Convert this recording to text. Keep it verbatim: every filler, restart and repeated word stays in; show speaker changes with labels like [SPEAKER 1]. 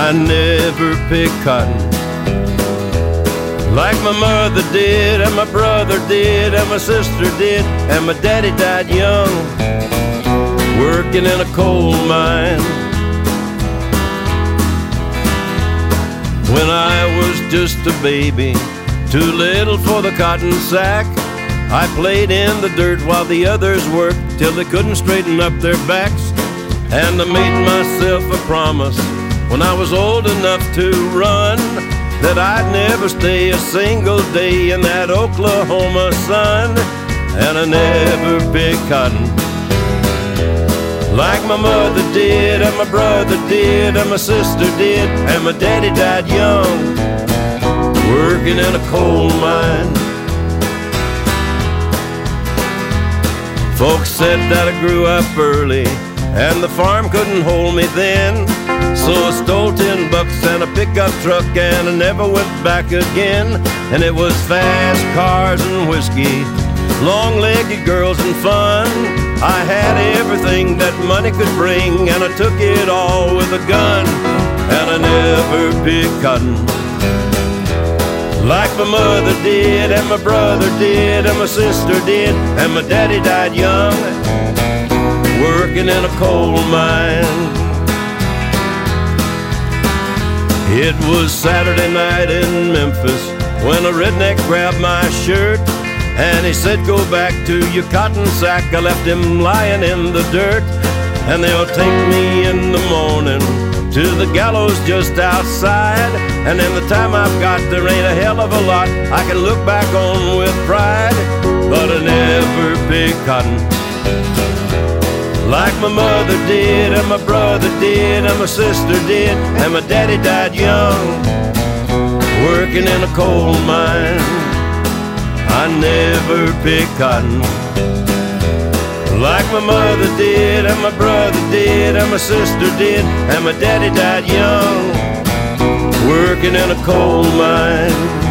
[SPEAKER 1] I never picked cotton like my mother did, and my brother did, and my sister did, and my daddy died young, working in a coal mine. When I was just a baby, too little for the cotton sack, I played in the dirt while the others worked till they couldn't straighten up their backs. And I made myself a promise when I was old enough to run that I'd never stay a single day in that Oklahoma sun. And I never picked cotton like my mother did, and my brother did, and my sister did, and my daddy died young, working in a coal mine. Folks said that I grew up early and the farm couldn't hold me then, so I stole ten bucks and a pickup truck and I never went back again. And it was fast cars and whiskey, long-legged girls and fun. I had everything that money could bring, and I took it all with a gun. And I never picked cotton like my mother did, and my brother did, and my sister did, and my daddy died young, working in a coal mine. It was Saturday night in Memphis when a redneck grabbed my shirt, and he said, "Go back to your cotton sack." I left him lying in the dirt. And they'll take me in the morning to the gallows just outside, and in the time I've got, there ain't a hell of a lot I can look back on with pride. But I never picked cotton like my mother did, and my brother did, and my sister did, and my daddy died young, working in a coal mine. I never picked cotton like my mother did, and my brother did, and my sister did, and my daddy died young, working in a coal mine.